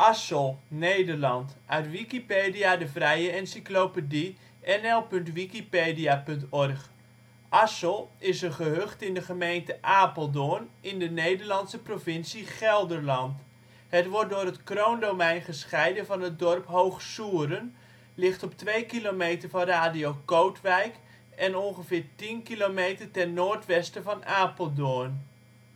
Assel (Nederland), uit Wikipedia, de vrije encyclopedie. nl.wikipedia.org. Assel is een gehucht in de gemeente Apeldoorn, in de Nederlandse provincie Gelderland. Het wordt door het Kroondomein gescheiden van het dorp Hoog Soeren, ligt op 2 kilometer van Radio Kootwijk en ongeveer 10 kilometer ten noordwesten van Apeldoorn.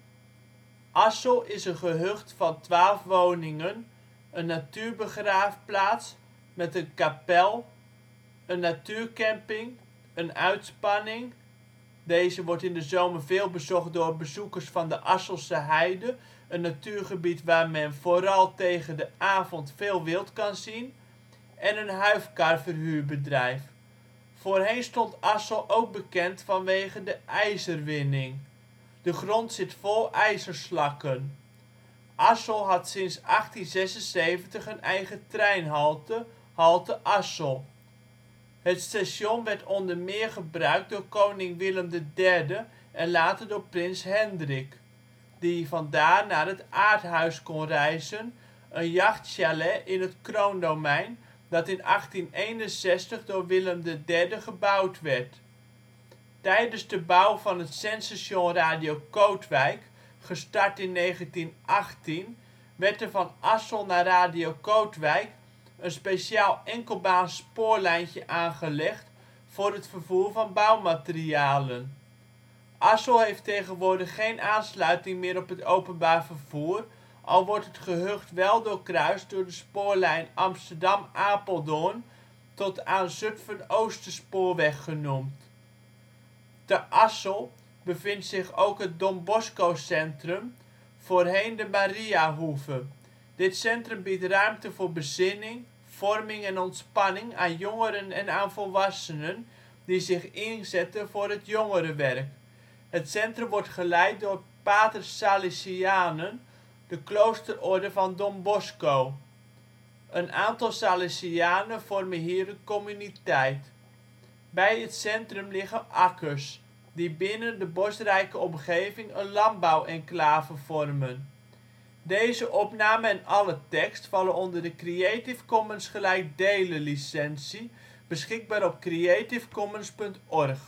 Assel is een gehucht van 12 woningen, een natuurbegraafplaats met een kapel, een natuurcamping, een uitspanning (deze wordt in de zomer veel bezocht door bezoekers van de Asselse Heide, een natuurgebied waar men vooral tegen de avond veel wild kan zien) en een huifkarverhuurbedrijf. Voorheen stond Assel ook bekend vanwege de ijzerwinning. De grond zit vol ijzerslakken. Assel had sinds 1876 een eigen treinhalte, Halte Assel. Het station werd onder meer gebruikt door koning Willem III en later door prins Hendrik, die vandaar naar het Aardhuis kon reizen, een jachtchalet in het Kroondomein dat in 1861 door Willem III gebouwd werd. Tijdens de bouw van het zendstation Radio Kootwijk, gestart in 1918, werd er van Assel naar Radio Kootwijk een speciaal enkelbaans spoorlijntje aangelegd voor het vervoer van bouwmaterialen. Assel heeft tegenwoordig geen aansluiting meer op het openbaar vervoer, al wordt het gehucht wel doorkruist door de spoorlijn Amsterdam-Apeldoorn, tot aan Zutphen-Oosterspoorweg genoemd. Te Assel bevindt zich ook het Don Bosco-centrum, voorheen de Mariahoeve. Dit centrum biedt ruimte voor bezinning, vorming en ontspanning aan jongeren en aan volwassenen die zich inzetten voor het jongerenwerk. Het centrum wordt geleid door Paters Salesianen, de kloosterorde van Don Bosco. Een aantal Salesianen vormen hier een communiteit. Bij het centrum liggen akkers, die binnen de bosrijke omgeving een landbouwenclave vormen. Deze opname en alle tekst vallen onder de Creative Commons gelijkdelen licentie, beschikbaar op creativecommons.org